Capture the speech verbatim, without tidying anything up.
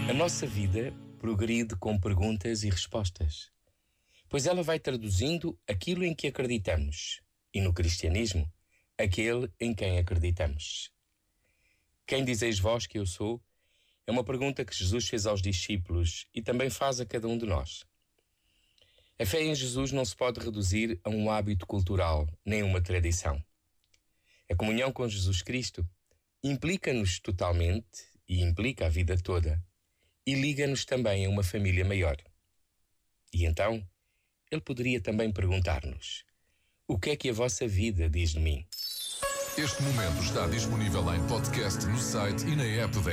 A nossa vida progride com perguntas e respostas, pois ela vai traduzindo aquilo em que acreditamos e, no cristianismo, aquele em quem acreditamos. Quem dizeis vós que eu sou? É uma pergunta que Jesus fez aos discípulos e também faz a cada um de nós. A fé em Jesus não se pode reduzir a um hábito cultural, nem uma tradição. A comunhão com Jesus Cristo implica-nos totalmente e implica a vida toda e liga-nos também a uma família maior. E então, Ele poderia também perguntar-nos: o que é que a vossa vida diz de mim? Este momento está disponível em podcast no site e na app da